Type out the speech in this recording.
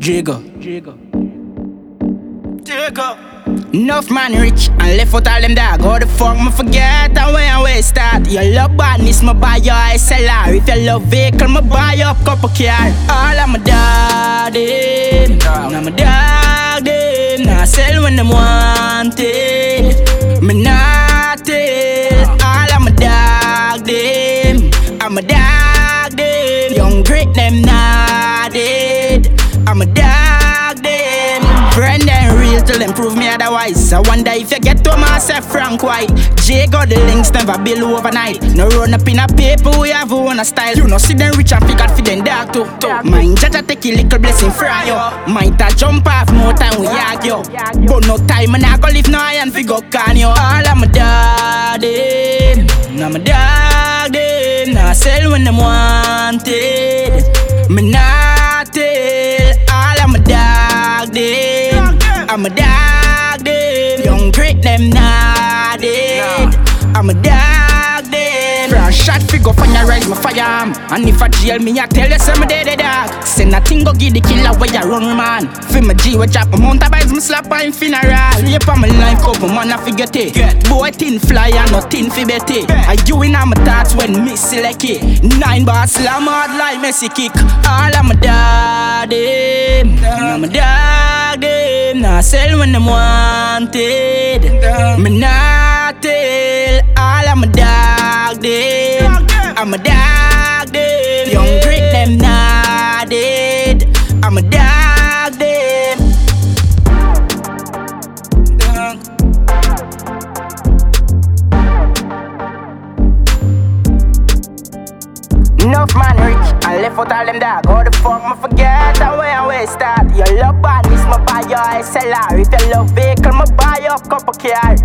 Jago. Enough man rich and left out all them dog. How the fuck me forget and when we start? Your love badness, me buy your SLR. If you love vehicle, me buy your couple car. All of my dog them, now my dog them. Nah sell when them want it. Me not tell. All of my dog them, I'm a dog them. Young great them not dead. I'm a dog them. Friend them real till them prove me otherwise. I wonder if you get to myself Frank White. Jago the links never build overnight. No run up in a paper, we have one style. You know see them rich and figure for them dark too. Mind Jaja take a little blessing from you. Might a jump off more time we argue. But no time and I go live no iron figure can you. All of my dog them, now my dog them. Now sell when them want it. Me not tell. All of my dog them, I'm a dog them. Young great them not dead. I'm a dog them. From shot figure from your rise, my fire arm. And if I jail me, I tell you some dead dog. Send a thing go give the killer where you run man. Feel my G with drop my mountain bikes, me slap on funeral. Rape on my life up, my man I forget it. Boy thin fly and no thin fi bet it. I you in on my thoughts when me select it. 9 bars slam hard like Messi kick. All of my dog them, now my dog them. Now sell when them want it. Me not tell. All of my dog them, I'm a dog them. Young great them not dead. I'm a dog them. Enough man rich and left out all them dog. How the fuck me forget and when we start? Your love badness, me buy your SLR. If you love vehicle, me buy your couple car.